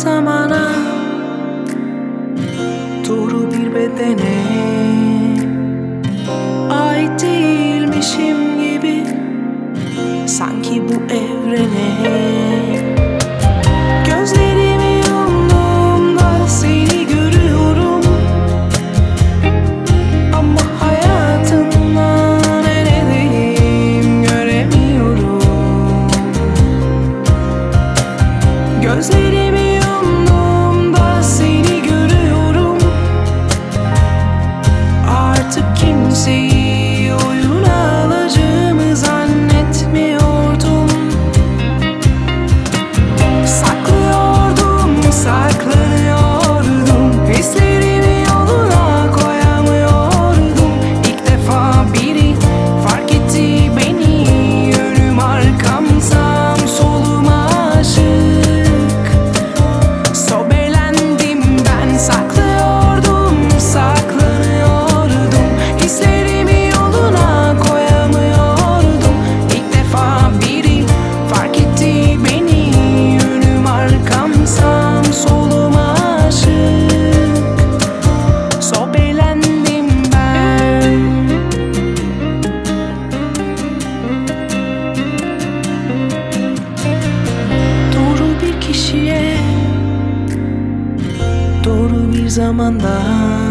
zamana, doğru bir bedene ait değilmişim gibi, sanki bu evrene. Gözlerimi yumduğumda seni görüyorum, ama hayatımda neredeyim göremiyorum. Gözlerimi yumduğumda seni görüyorum, artık kimseyi oyuna alacağımı zannetmiyordum. Saklanıyordum, hislerimi yoluna koyamıyordum. İlk defa biri fark etti beni, yönüm arkam sağım soluma aşık. Sobelendim ben, saklanıyordum, hislerimi yoluna koyamıyordum. İlk defa biri fark etti beni, yönüm arkam sağım soluma aşık. Sobelendim ben. Doğru bir kişiye, doğru bir zamanda